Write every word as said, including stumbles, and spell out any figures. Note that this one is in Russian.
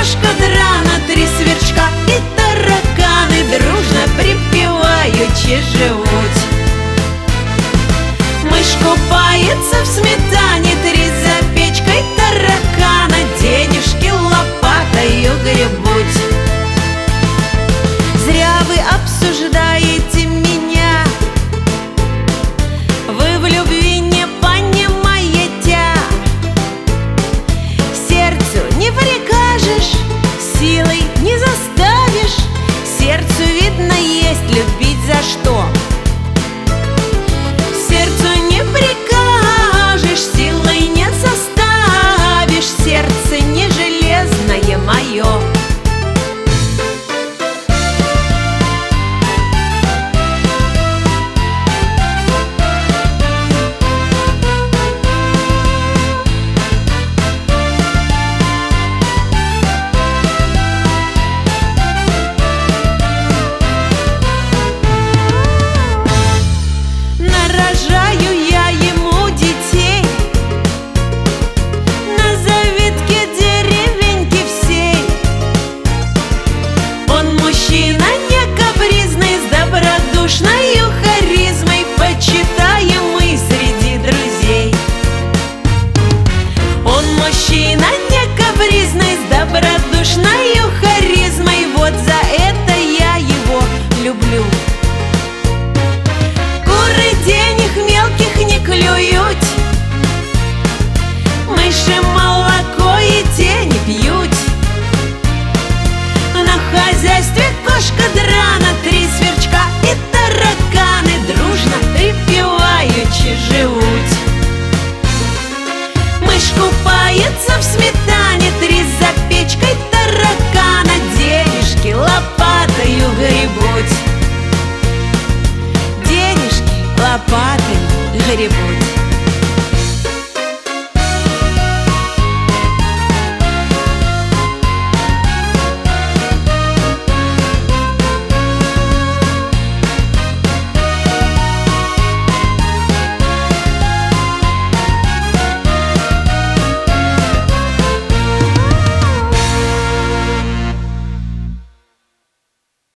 кошка драна, три сверчка и тараканы дружно припеваючи живут. Мышь купается в сметане, три за печкой таракана денежки лопатою гребут. Зря вы обсуждаете меня, вы в любви не понимаете. Сердцу не прикажешь, силой не заставишь. Сердцу, видно, есть любить за что. Сердцу не прикажешь, силой не заставишь. Сердце не железное мое. Нарожаю я ему детей на завитке деревеньки всей. Он мужчина не капризный, с добродушною харизмой, почитаемый среди друзей. Он мужчина не капризный, с добродушною харизмой, вот за это я его люблю. Денег мелких не клюют, мыши молоко и те не пьют. На хозяйстве кошка драна, три сверчка и тараканы дружно припеваючи живут. Мышь купается в сметане, три за печкой таракана денежки лопатою гребут. Лопатой гребут.